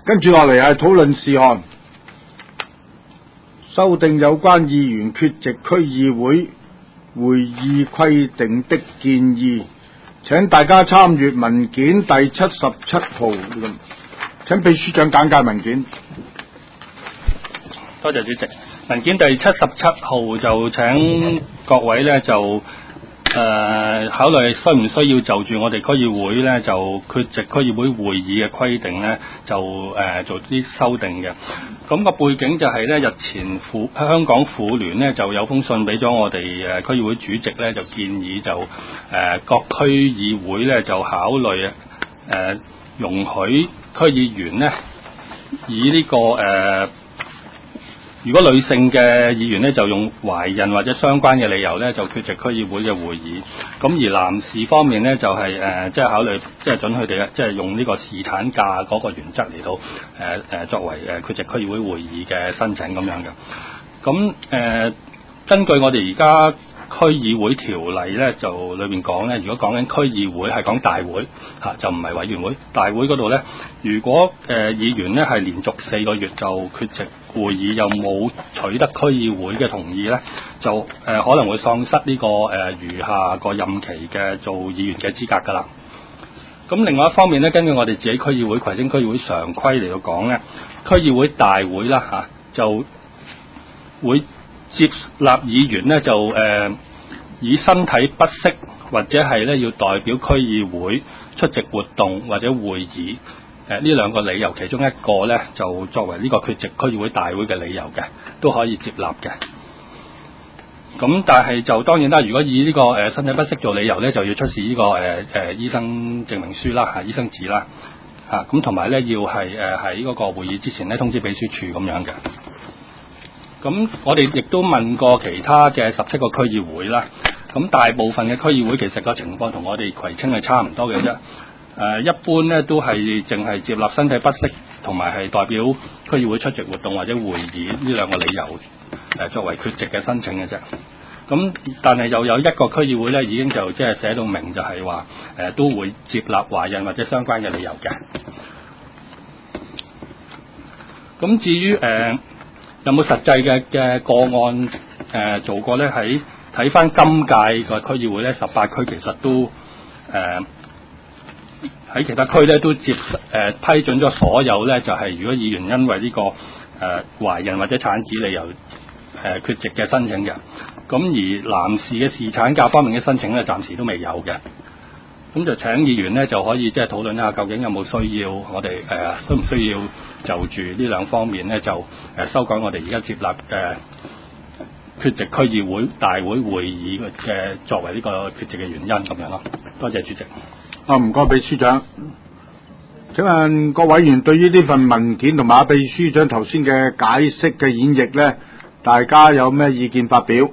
跟住落嚟係討論事項，修訂有關議員缺席區議會會議規定的建議。請大家參閱文件第77號。請秘書長簡介文件。 多謝主席。文件第77號就請各位呢就考慮需唔需要就住我哋區議會呢就缺席區議會會議嘅規定呢就做啲修訂嘅。咁個背景就係呢，日前香港婦聯呢就有封信俾咗我哋區議會主席呢，就建議就各區議會呢就考慮容許區議員呢以呢個如果女性嘅議員呢，就用懷孕或者相關嘅理由呢，就缺席區議會嘅會議。咁而男士方面呢，就係即係考慮即係準佢哋即係用呢個侍產假嗰個原則嚟到作為缺席區議會會議嘅申請咁樣嘅。咁根據我哋而家區議會條例咧，就裏面講咧，如果講緊區議會係講大會就唔係委員會。大會嗰度咧，如果議員咧係連續4個月就缺席會議，又冇取得區議會嘅同意咧，就可能會喪失呢個餘下個任期嘅做議員嘅資格㗎啦。咁另外一方面咧，根據我哋自己區議會葵青區議會常規嚟到講咧，區議會大會啦就會接納議員呢，就以身體不適或者係咧要代表區議會出席活動或者會議呢兩個理由，其中一個呢，就作為呢個缺席區議會大會嘅理由嘅，都可以接納嘅。咁但係就當然啦，如果以呢個身體不適做理由呢，就要出示呢個醫生證明書啦醫生紙啦咁同埋呢，要係喺嗰個會議之前呢，通知秘書處咁樣嘅。咁我哋亦都問過其他嘅17個區議會啦，咁大部分嘅區議會其實個情況同我哋葵青係差唔多嘅啫。一般呢都係淨係接納身體不適同埋係代表區議會出席活動或者會議呢兩個理由作為缺席嘅申請嘅啫。咁但係又有一個區議會呢已經就即係寫到明，就係話都會接納懷孕或者相關嘅理由嘅。咁至於有冇實際嘅個案做過呢？喺睇翻今屆個區議會呢，18區其實都喺其他區呢都批准咗所有呢，就係如果議員因為呢個懷孕或者產子理由缺席嘅申請嘅。咁而男士嘅侍產假方面嘅申請呢，暫時都未有嘅。咁就請議員呢，就可以即係討論一下，究竟有冇需要我哋需唔需要就住呢兩方面呢，就修改我哋而家接納缺席區議會大會會議嘅作為呢個缺席嘅原因咁樣咯。多謝主席。 唔該秘書長。請問各委員對於呢份文件同埋秘書長頭先嘅解釋嘅演繹呢，大家有咩意見發表？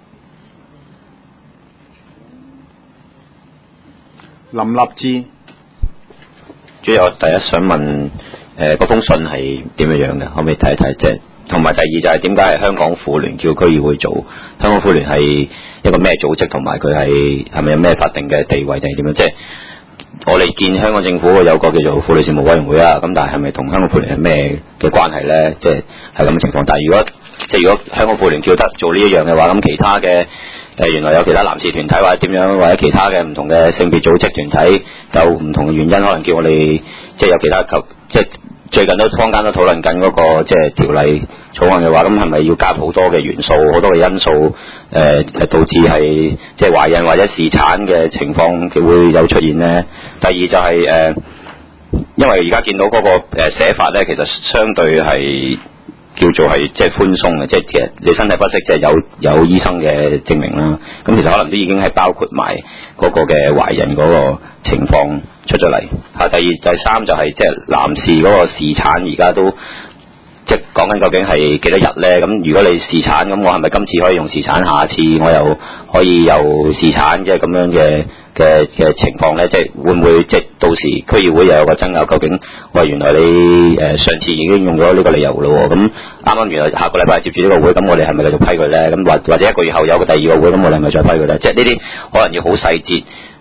林立志。 主要我第一想問嗰封信係點樣嘅，可唔可以睇一睇？即係同埋第二就係點解係香港婦聯叫區議會做？香港婦聯係一個咩組織？同埋佢係咪有咩法定嘅地位定係點樣？即係我哋見香港政府有個叫做婦女事務委員會啊，咁但係咪同香港婦聯係咩嘅關係咧？即係咁嘅情況。但係如果香港婦聯叫得做呢一樣嘅話，咁其他嘅原來有其他男士團體或者點樣，或者其他嘅唔同嘅性別組織團體有唔同嘅原因，可能叫我哋即係有其他即係最近都坊間都討論緊嗰個即係條例草案嘅話，咁係咪要加好多嘅元素、好多嘅因素導致係即係懷孕或者侍產嘅情況佢會有出現呢？第二就係因為而家見到嗰個寫法咧，其實相對係叫做係即係寬鬆嘅，即係其實你身體不適即係有醫生嘅證明啦。咁其實可能都已經係包括埋嗰個嘅懷孕嗰個情況出咗嚟。第二、第三就係即係男士嗰個侍產而家都即係講緊究竟係幾多日咧？咁如果你侍產，咁我係咪今次可以用侍產，下次我又可以有侍產，即係咁樣嘅情況咧？即係會唔會即係到時區議會又有個爭拗？究竟原來你上次已經用咗呢個理由咯，咁啱啱原來下個禮拜接住呢個會，咁我哋係咪繼續批佢咧？咁或者一個月後有個第二個會，咁我哋係咪再批佢咧？即係呢啲可能要好細節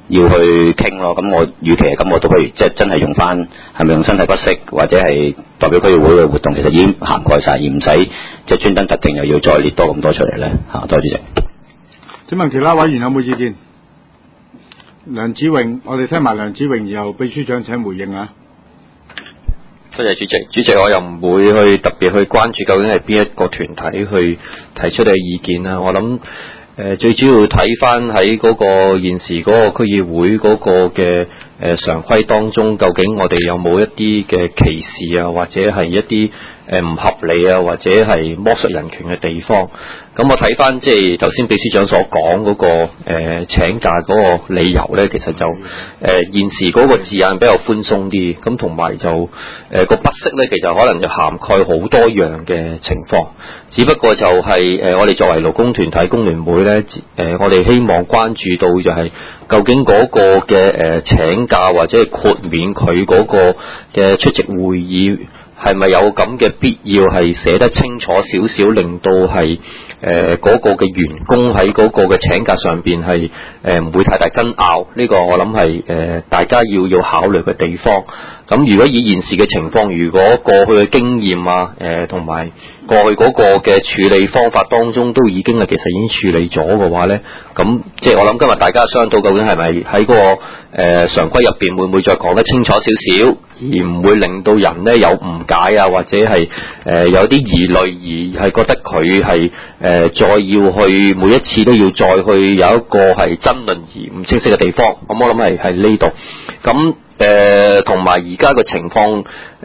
要去傾咯。咁我與其係咁，我都可以即係真係用翻係咪用身體不適或者係代表區議會嘅活動，其實已經涵蓋晒，而唔使即係專登特定又要再列多咁多出嚟咧嚇。多謝主席。 請問其他委員有冇意見？梁子穎，我哋聽埋梁子穎，然後秘書長請回應啊。 多謝主席。主席，我又唔會去特別去關注究竟係邊一個團體去提出嘅意見啦。我諗最主要睇翻喺嗰個現時嗰個區議會嗰個嘅常規當中，究竟我哋有冇一啲嘅歧視啊，或者係一啲唔合理啊，或者係剝削人權嘅地方。咁我睇翻即係頭先秘書長所講嗰個請假嗰個理由咧，其實就現時嗰個字眼比較寬鬆啲，咁同埋就個不適咧，其實可能就涵蓋好多樣嘅情況。只不過就係我哋作為勞工團體工聯會咧，我哋希望關注到就係究竟嗰個嘅請假或者係豁免佢嗰個嘅出席會議，係咪有咁嘅必要係寫得清楚少少，令到係嗰個嘅員工喺嗰個嘅請假上邊係唔會太大爭拗？呢個我諗係大家要考慮嘅地方。咁如果以現時嘅情況，如果過去嘅經驗啊，同埋過去嗰個嘅處理方法當中都已經係其實已經處理咗嘅話咧，咁即係我諗今日大家商討究竟係咪喺嗰個常規入邊會唔會再講得清楚少少，而唔會令到人咧有誤解啊，或者係有啲疑慮，而係覺得佢係再要去每一次都要再去有一個係爭論而唔清晰嘅地方。咁我諗係呢度。咁同埋而家嘅情況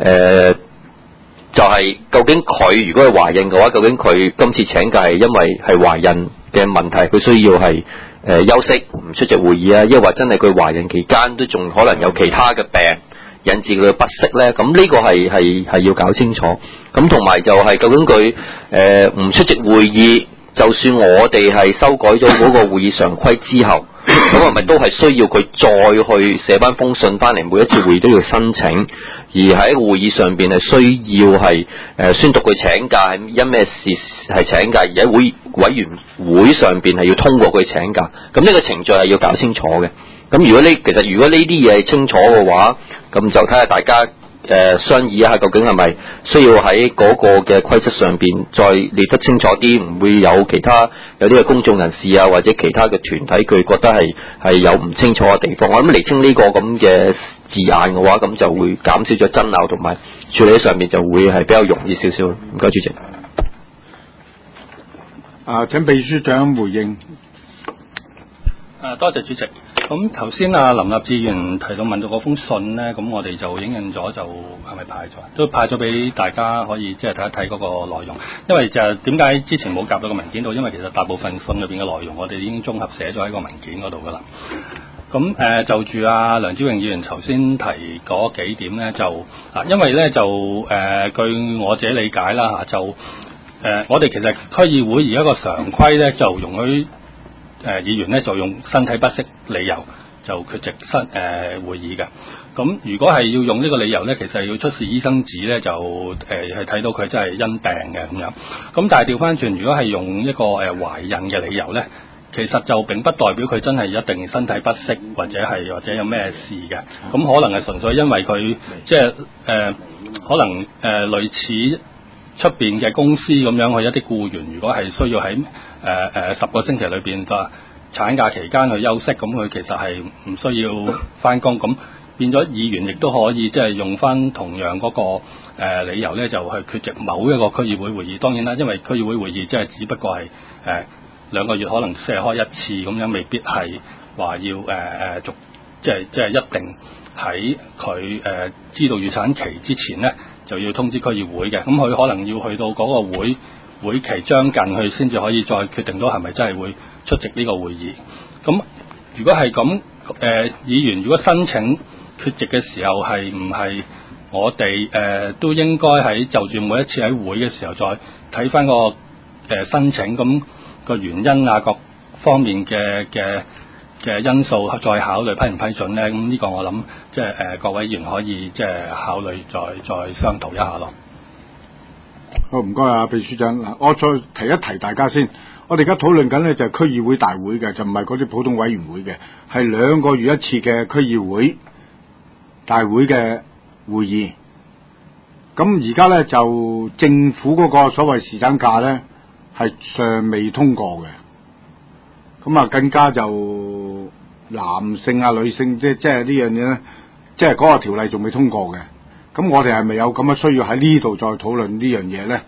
就係究竟佢如果係懷孕嘅話，究竟佢今次請假係因為係懷孕嘅問題，佢需要係休息唔出席會議啊，抑或真係佢懷孕期間都仲可能有其他嘅病引致佢嘅不適咧？咁呢個係要搞清楚。咁同埋就係究竟佢唔出席會議，就算我哋係修改咗嗰個會議常規之後，咁係咪都係需要佢再去寫翻封信翻嚟，每一次會議都要申請，而喺會議上邊係需要係宣讀佢請假係因咩事係請假，而喺委員會上邊係要通過佢請假。咁呢個程序係要搞清楚嘅。咁如果呢啲嘢係清楚嘅話，咁就睇下大家商議一下，究竟係咪需要喺嗰個嘅規則上邊再列得清楚啲，唔會有其他有啲嘅公眾人士啊，或者其他嘅團體佢覺得係有唔清楚嘅地方。我諗釐清呢個咁嘅字眼嘅話，咁就會減少咗爭拗，同埋處理上面就會係比較容易少少。唔該，主席。 請秘書長回應。 多謝主席。咁頭先林立志議員提到問到嗰封信咧，咁我哋就影印咗，就係咪派咗？都派咗俾大家可以即係睇一睇嗰個內容。因為就點解之前冇夾到個文件度？因為其實大部分信裏邊嘅內容我哋已經綜合寫咗喺個文件嗰度噶啦。咁就住梁子穎議員頭先提嗰幾點咧，就因為咧就據我自己理解啦就我哋其實區議會而家個常規咧就容許議員咧就用身體不適理由就缺席會議嘅。咁如果係要用呢個理由咧，其實要出示醫生紙咧，就係睇到佢真係因病嘅咁樣。咁但係調翻轉，如果係用一個懷孕嘅理由咧，其實就並不代表佢真係一定身體不適或者有咩事嘅。咁可能係純粹因為佢即係可能類似出邊嘅公司咁樣，去一啲僱員如果係需要喺10個星期裏邊嘅產假期間去休息，咁佢其實係唔需要翻工，咁變咗議員亦都可以即係用翻同樣嗰個理由咧，就去缺席某一個區議會會議。當然啦，因為區議會會議即係只不過係2個月可能先係開一次咁樣，未必係話要即係一定喺佢知道預產期之前咧就要通知區議會嘅。咁佢可能要去到嗰個會期將近，佢先至可以再決定到係咪真係會出席呢個會議。咁如果係咁，議員如果申請缺席嘅時候，係唔係我哋都應該喺就住每一次喺會嘅時候再睇翻個申請，咁個原因啊各方面嘅因素再考慮批唔批准咧？咁呢個我諗即係各位議員可以即係考慮再商討一下咯。 好，唔該秘書長。嗱，我再提一提大家先。 我哋而家討論緊呢，就係區議會大會嘅，就唔係嗰啲普通委員會嘅，係2個月一次嘅區議會大會嘅會議。咁而家呢，就政府嗰個所謂侍產假呢，係尚未通過嘅。咁啊，更加就男性啊、女性即係呢樣嘢咧，即係嗰個條例仲未通過嘅。咁我哋係咪有咁嘅需要喺呢度再討論呢樣嘢咧？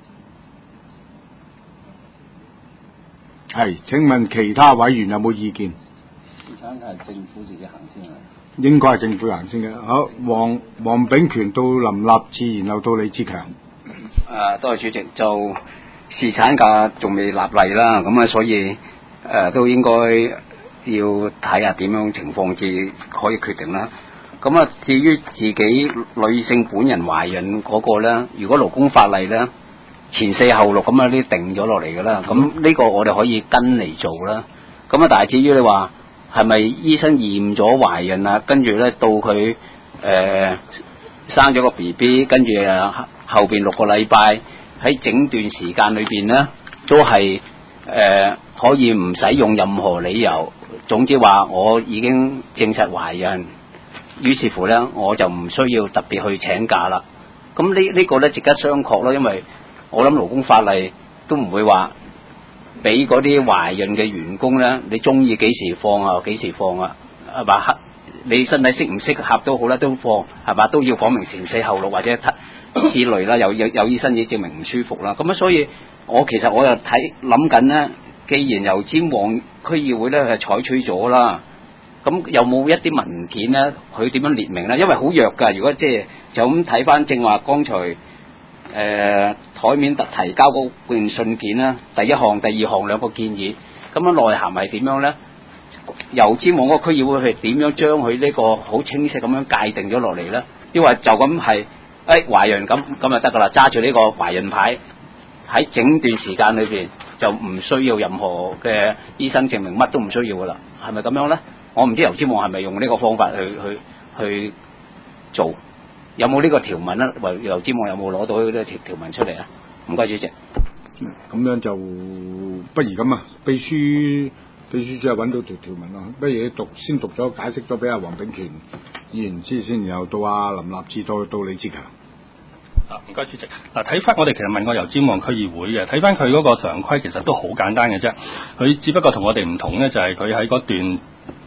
係，請問其他委員有冇意見？ 侍產假係政府自己行先啊？ 應該係政府行先嘅。好，黃炳權到林立志，然後到李志強。 多謝主席。就侍產假仲未立例啦，咁啊，所以都應該要睇下點樣情況至可以決定啦。咁啊，至於自己女性本人懷孕嗰個咧，如果勞工法例咧前4後6咁啊，呢定咗落嚟㗎啦。咁呢個我哋可以跟嚟做啦。咁啊，但係至於你話係咪醫生驗咗懷孕啦，跟住咧到佢生咗個 BB， 跟住後邊6個禮拜喺整段時間裏邊咧，都係可以唔使用任何理由，總之話我已經證實懷孕，於是乎咧我就唔需要特別去請假啦。咁呢個咧值得商榷咯，因為我諗勞工法例都唔會話俾嗰啲懷孕嘅員工咧，你中意幾時放啊幾時放啊，係嘛？你身體適唔適合都好啦，都放係嘛？都要講明前4後6或者之類啦，有醫生已經證明唔舒服啦。咁啊，所以其實我又諗緊咧，既然由尖旺區議會咧係採取咗啦，咁有冇一啲文件咧，佢點樣列明咧？因為好弱㗎，如果即係就咁睇翻正話剛才台面提交嗰份信件啦，第1項、第2項2個建議，咁樣內涵係點樣咧？由尖旺嗰個區議會係點樣將佢呢個好清晰咁樣界定咗落嚟咧？抑或就咁係懷孕咁就得㗎啦，揸住呢個懷孕牌喺整段時間裏邊就唔需要任何嘅醫生證明，乜都唔需要㗎啦，係咪咁樣咧？我唔知油尖旺係咪用呢個方法去做，有冇呢個條文咧？油尖旺有冇攞到呢個條文出嚟啊？唔該，主席。 咁樣就不如咁啊，秘書長揾到條文咯，不如先讀咗解釋咗俾阿黃炳權議員知先，然後到阿林立志到李志強。 唔該，主席。嗱，睇翻我哋其實問過油尖旺區議會嘅，睇翻佢嗰個常規其實都好簡單嘅啫。佢只不過同我哋唔同咧，就係佢喺嗰段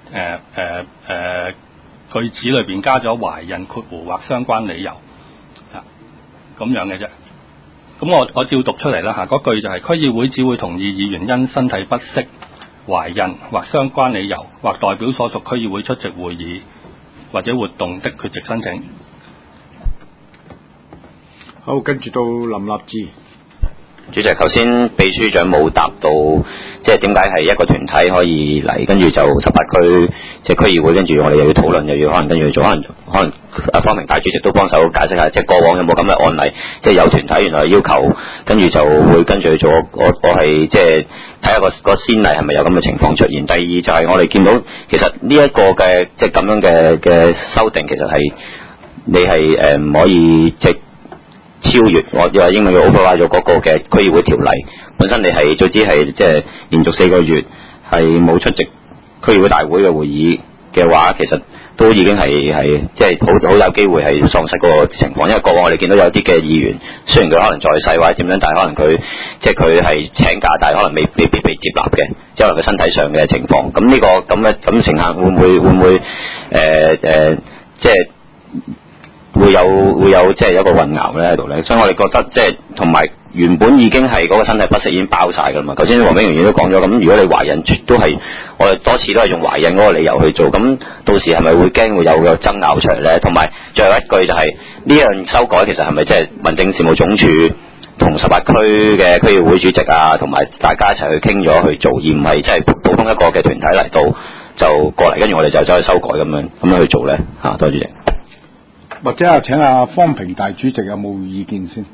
句子裏邊加咗懷孕括弧或相關理由咁樣嘅啫。咁我照讀出嚟啦嚇，嗰句就係區議會只會同意議員因身體不適、懷孕或相關理由，或代表所屬區議會出席會議或者活動的缺席申請。 好，跟住到林立志。 主席，頭先秘書長冇答到，即係點解係一個團體可以嚟，跟住就18區即係區議會，跟住我哋又要討論，又要可能跟住做，可能方明大主席都幫手解釋下，即係過往有冇咁嘅案例，即係有團體原來要求，跟住就會跟住去做。我係即係睇下個先例係咪有咁嘅情況出現。第二就係我哋見到其實呢一個嘅即係咁樣嘅修訂，其實係你係唔可以即係超越我又話英文嘅 override 咗嗰個嘅區議會條例，本身你係最之係即係連續4個月係冇出席區議會大會嘅會議嘅話，其實都已經係即係好有機會係喪失嗰個情況。因為過往我哋見到有啲嘅議員，雖然佢可能在世或者點樣，但係可能佢即係佢係請假，但係可能未必被接納嘅，即係可能佢身體上嘅情況。咁呢個咁乘客會唔會即係會有即係有一個混淆咧喺度咧，所以我哋覺得即係同埋原本已經係嗰個身體不適已經包晒㗎嘛。頭先黃炳權都講咗，咁如果你懷孕都係我哋多次都係用懷孕嗰個理由去做，咁到時係咪會驚會有爭拗出嚟咧？同埋最後一句就係呢樣修改其實係咪即係民政事務總署同18區嘅區議會主席啊，同埋大家一齊去傾咗去做，而唔係即係普通一個嘅團體嚟到就過嚟，跟住我哋就走去修改咁樣去做咧嚇。多謝主席。 或者請阿方平大主席有冇意見先？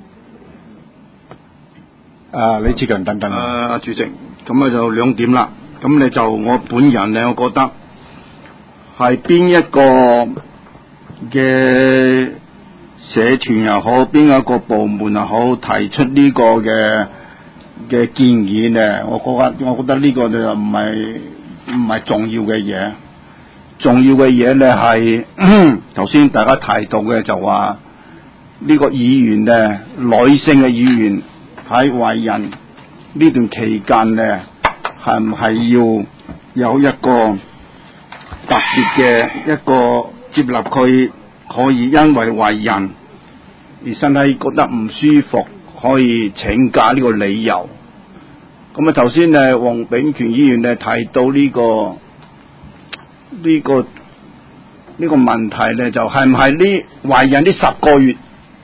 李志強等等。 主席，咁就2點啦。咁你就我本人咧，我覺得係邊一個嘅社團又好，邊一個部門又好，提出呢個嘅嘅建議咧，我覺得呢個就唔係重要嘅嘢。重要嘅嘢咧係頭先大家提到嘅就話呢個議員咧，女性嘅議員喺懷孕呢段期間咧，係唔係要有一個特別嘅一個接納佢可以因為懷孕而身體覺得唔舒服可以請假呢個理由？咁啊頭先咧黃炳權議員咧提到呢個問題咧，就係唔係呢懷孕呢10個月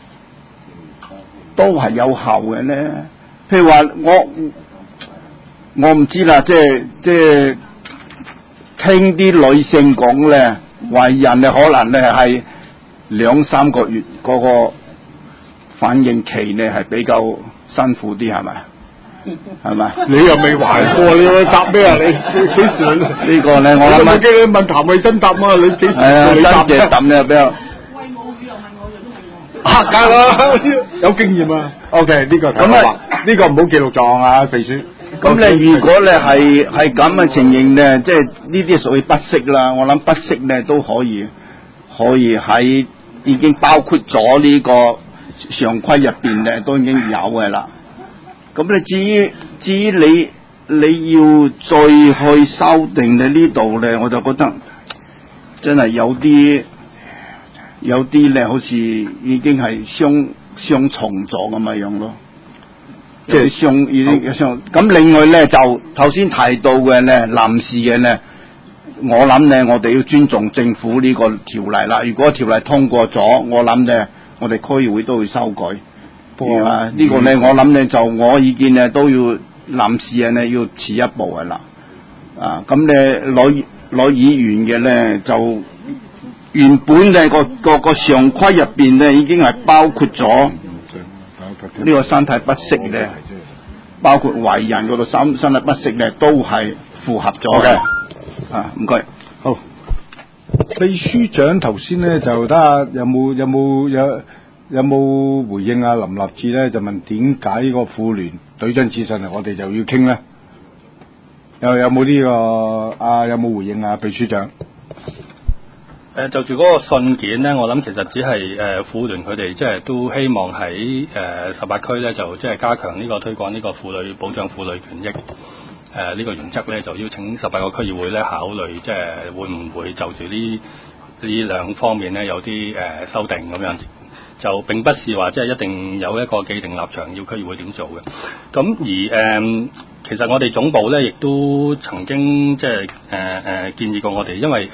都係有效嘅咧？譬如話我唔知啦，即係聽啲女性講咧，懷孕咧可能咧係2-3個月嗰個反應期咧係比較辛苦啲，係咪？係咪？ 你又未懷過，你去答咩啊？你幾時？ 呢個咧，我諗我記得你問譚慧珍答啊，你幾時？你答真係答咧比較。 喂，母語又問我又都未講。 梗啦，有經驗啊。OK， 呢個咁啊，呢個唔好記錄狀啊，秘書。 咁你如果咧係咁嘅情形咧，即係呢啲屬於不適啦。我諗不適咧都可以喺已經包括咗呢個常規入邊咧，都已經有嘅啦。咁你至於你要再去修訂咧呢度咧，我就覺得真係有啲咧，好似已經係雙重咗咁嘅樣咯。即係已經雙。咁另外咧就頭先提到嘅咧，臨時嘅咧，我諗咧我哋要尊重政府呢個條例啦。如果條例通過咗，我諗咧我哋區議會都會修改。呢個咧，我諗咧就我意見咧都要臨時嘅咧要遲一步嘅啦。咁咧攞議員嘅咧就原本咧個常規入邊咧已經係包括咗呢個身體不適咧，包括懷孕嗰度身體不適咧都係符合咗嘅。唔該。 好，秘書長頭先咧就睇下有冇回應啊？林立志咧就問點解呢個婦聯對張紙上嚟，我哋就要傾咧？有冇呢個有冇回應啊？秘書長？ 就住嗰個信件咧，我諗其實只係婦聯佢哋即係都希望喺18區咧就即係加強呢個推廣呢個婦女保障婦女權益呢個原則咧，就邀請18個區議會咧考慮即係會唔會就住呢兩方面咧有啲修訂咁樣。就並不是話即係一定有一個既定立場要區議會點做嘅。咁而其實我哋總部咧亦都曾經即係建議過我哋，因為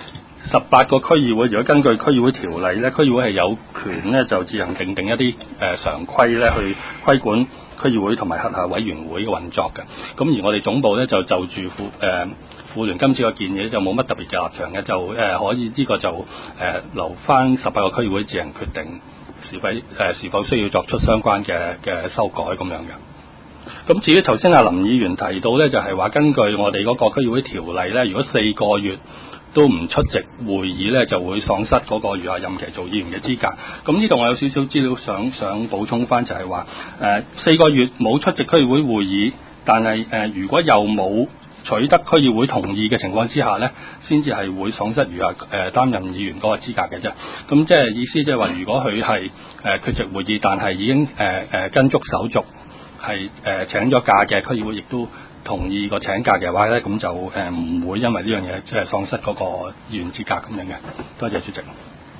18個區議會如果根據區議會條例咧，區議會係有權咧就自行訂定一啲常規咧去規管區議會同埋轄下委員會嘅運作嘅。咁而我哋總部咧就住婦聯今次個建議就冇乜特別嘅立場嘅，就可以呢個就留翻18個區議會自行決定是否需要作出相關嘅修改咁樣嘅。咁至於頭先阿林議員提到咧，就係話根據我哋嗰個區議會條例咧，如果4個月都唔出席會議咧，就會喪失嗰個餘下任期做議員嘅資格。咁呢度我有少少資料想補充翻，就係話4個月冇出席區議會會議，但係如果又冇取得區議會同意嘅情況之下咧，先至係會喪失餘下擔任議員嗰個資格嘅啫。咁即係意思即係話，如果佢係缺席會議，但係已經跟足手續係請咗假嘅，區議會亦都同意個請假嘅話咧，咁就唔會因為呢樣嘢即係喪失嗰個議員資格咁樣嘅。多謝主席。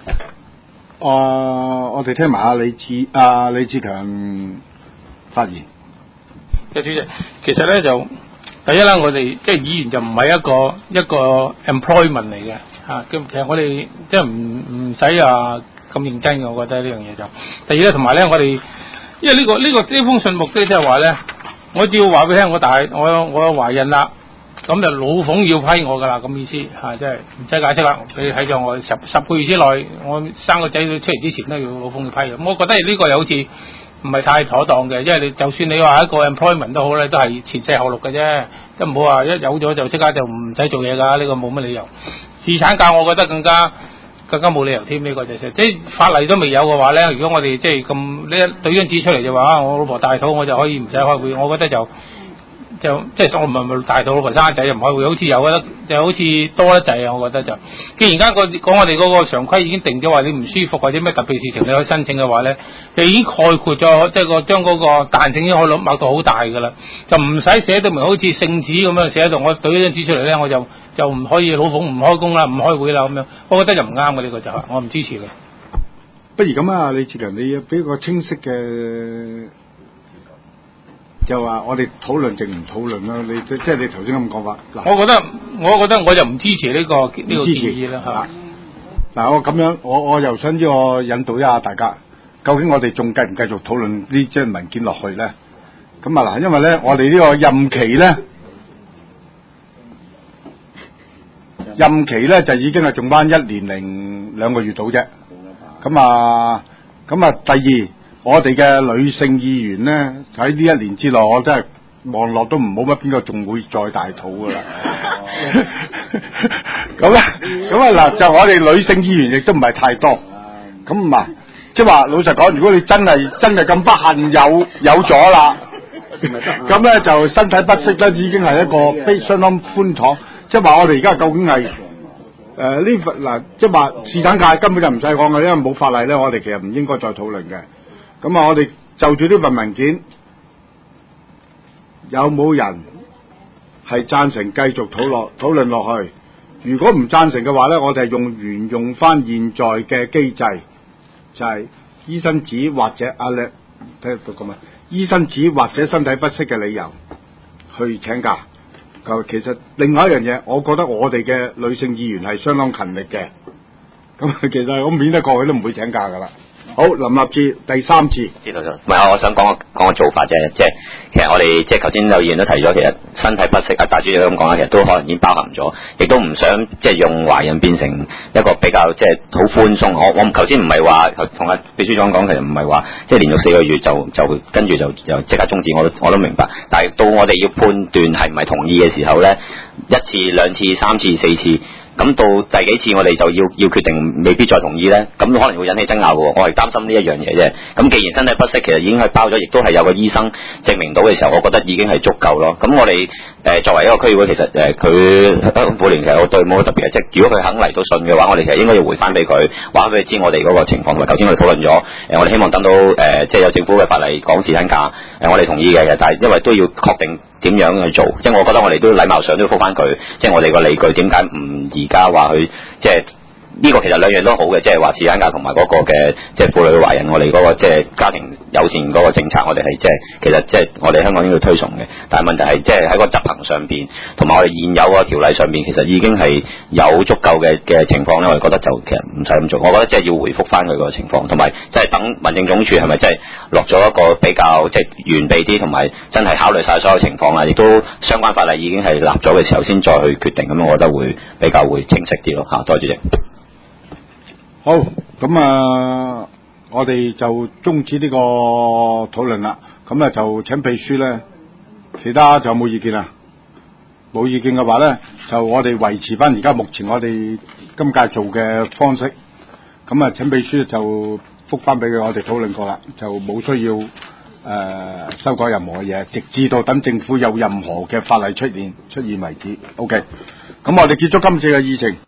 我哋聽埋阿李志強發言。 主席，其實咧就第一啦，我哋即係議員就唔係一個 employment 嚟嘅嚇。咁其實我哋即係唔使咁認真嘅，我覺得呢樣嘢就。第二咧，同埋咧，我哋因為呢封信目的即係話咧，我只要話俾你聽，我懷孕啦，咁就老馮要批我噶啦，咁意思即係唔使解釋啦。你睇咗我十個月之內，我生個仔出嚟之前都要老馮要批嘅。咁我覺得呢個又好似唔係太妥當嘅，因為你就算你話一個 employment 都好咧，都係前4後6嘅啫，都唔好話一有咗就即刻就唔使做嘢㗎，呢個冇乜理由。侍產假我覺得更加更加冇理由添呢個就係即係法例都未有嘅話咧，如果我哋即係咁呢一對張紙出嚟就話我老婆大肚我就可以唔使開會，我覺得就即係我唔係大肚老婆生仔就唔開會，好似有覺得就好似多得滯啊！我覺得就，既然而家講我哋嗰個常規已經定咗話你唔舒服或者咩特別事情你可以申請嘅話咧，就已經概括咗即係將嗰個彈性已經可以擘到好大㗎啦，就唔使寫到明好似聖旨咁樣寫喺度，我對呢張紙出嚟咧我就唔可以老馮唔開工啦，唔開會啦咁樣，我覺得就唔啱嘅呢個就係，我唔支持嘅。 不如咁啊，李志強，你俾個清晰嘅。就話我哋討論定唔討論啦？你即係你頭先咁講法。嗱， 我覺得我就唔支持呢個建議啦，係嘛？ 嗱，我咁樣，我又想呢個引導一下大家，究竟我哋仲繼唔繼續討論呢張文件落去咧？咁啊嗱，因為咧我哋呢個任期咧就已經係仲翻1年零2個月到啫。咁啊，第二。我哋嘅女性議員咧喺呢1年之內，我真係望落都冇乜邊個仲會再大肚噶啦。咁啊嗱，就我哋女性議員亦都唔係太多。咁唔係，即係話老實講，如果你真係咁不幸有咗啦，咁咧就身體不適咧，已經係一個相當寬敞。即係話我哋而家究竟係呢份嗱，即係話侍產假根本就唔使講嘅，因為冇法例咧，我哋其實唔應該再討論嘅。咁啊，我哋就住呢份文件，有冇人係贊成繼續討論落去？如果唔贊成嘅話咧，我哋係沿用翻現在嘅機制，就係醫生紙或者睇到咁啊，醫生紙或者身體不適嘅理由去請假。其實另外一樣嘢，我覺得我哋嘅女性議員係相當勤力嘅，咁其實我免得過去都唔會請假噶啦。好，林立志第3次。 知道咗。唔係，我想講個做法啫，即係其實我哋即係頭先有議員都提咗，其實身體不適啊，大主席咁講啦，其實都可能已經包含咗，亦都唔想即係用懷孕變成一個比較即係好寬鬆。我頭先唔係話同阿秘書長講，其實唔係話即係連續4個月就跟住就即刻終止，我都明白。但係到我哋要判斷係唔係同意嘅時候咧，1次、2次、3次、4次。咁到第幾次我哋就要決定未必再同意咧，咁可能會引起爭拗嘅。我係擔心呢一樣嘢啫。咁既然身體不適其實已經係包咗，亦都係有個醫生證明到嘅時候，我覺得已經係足夠咯。咁我哋作為一個區議會，其實佢香港婦聯其實我對冇乜特別嘅，即係如果佢肯嚟到信嘅話，我哋其實應該要回翻俾佢，話俾佢知我哋嗰個情況，同埋頭先我哋討論咗，我哋希望等到即係有政府嘅法例講侍產假，我哋同意嘅，但係因為都要確定點樣去做，即係我覺得我哋都禮貌上都要覆翻佢，即係我哋個理據點解唔而家話佢即係呢個其實兩樣都好嘅，即係話侍產假同埋嗰個嘅即係婦女懷孕，我哋嗰個即係家庭友善嗰個政策，我哋係即係其實即係我哋香港應該推崇嘅。但係問題係即係喺個執行上邊，同埋我哋現有個條例上邊，其實已經係有足夠嘅情況咧。我哋覺得就其實唔使咁做。我覺得即係要回覆翻佢個情況，同埋即係等民政總署係咪即係落咗一個比較即係完備啲，同埋真係考慮晒所有情況啦，亦都相關法例已經係立咗嘅時候先再去決定，咁我覺得會比較會清晰啲咯嚇。多謝主席。 好，咁啊，我哋就終止呢個討論啦。咁啊，就請秘書咧，其他就有冇意見啊？冇意見嘅話咧，就我哋維持翻而家目前我哋今屆做嘅方式。咁啊，請秘書就覆翻俾佢，我哋討論過啦，就冇需要修改任何嘢，直至到等政府有任何嘅法例出現為止。OK，咁我哋結束今次嘅議程。